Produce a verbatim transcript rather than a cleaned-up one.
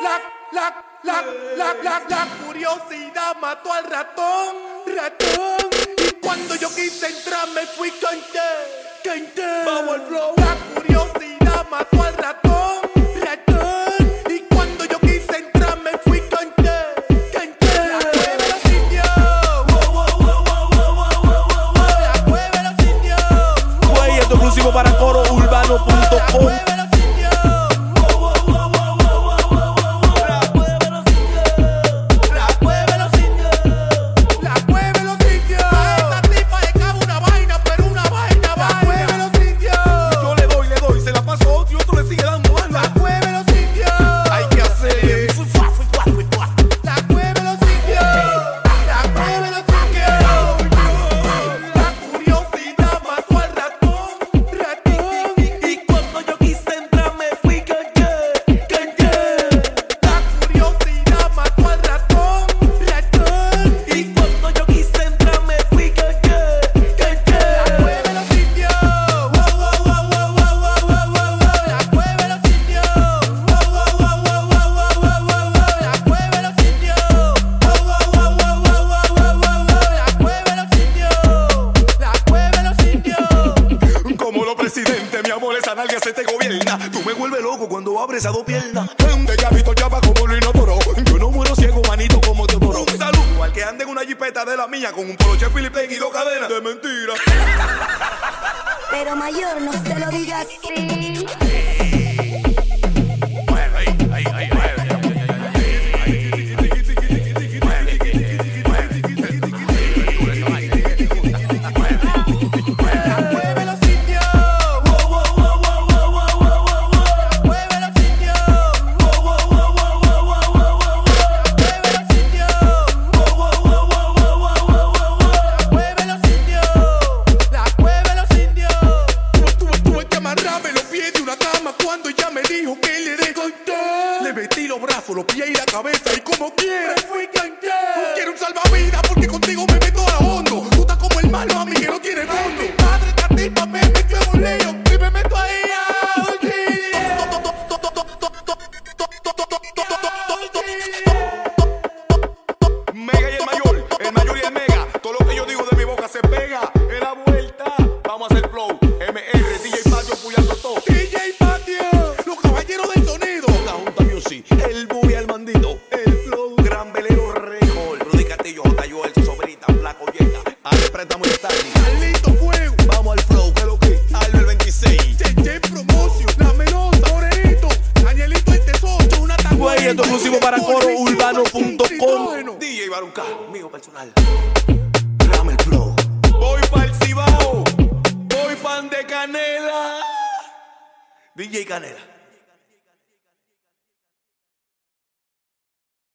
la, la, la, la, la, la curiosidad mató al ratón, ratón. Y cuando yo quise entrar me fui canté, canté. Vamos al flow. La curiosidad mató al ratón, ratón. Y cuando yo quise entrar me fui canté, canté. La cueva de los indios, wow, wow, wow, wow, wow, wow, wow, wow. La cueva de los indios. Güey, esto exclusivo para coro urbano punto com. Mi amor, esa nalga se te gobierna. Tú me vuelves loco cuando abres a dos piernas. Donde ya visto llama como Luis Toro. Yo no muero ciego, manito, como te moro. Un saludo al que ande en una jipeta de la mía con un poloche Philip Len y dos cadenas de mentira. Pero mayor, no se lo digas así. Cuando ella me dijo que le dé canté, le metí los brazos, los pies y la cabeza y como quiera me fui canté. Quiero un salvavidas porque contigo me meto a la hondo. Tú estás como el malo a mí que no tiene fondo. Mi padre esta tipa me metió en un lío y me meto ahí a un Mega y el mayor, el mayor y el mega. Todo lo que yo digo de mi boca se pega. En la vuelta, vamos a hacer flow. M R, D J Patio, puyando todo. El Bubi al mandito, el flow, gran velero récord. Rudy Castillo, J. Joel, Sobrita, Flaco Llega, Ale Préstamo y Stanley. Carlito Fuego, vamos al flow, que lo que, Albert veintiséis. Cheche Promotion, La Melosa, Morenito, Danielito el Tesocho, una tan. Güey, esto exclusivo para coro urbano punto com. D J Barunca, mío personal. Rame el flow. Voy pa'l Cibao, voy pan de canela. D J Canela.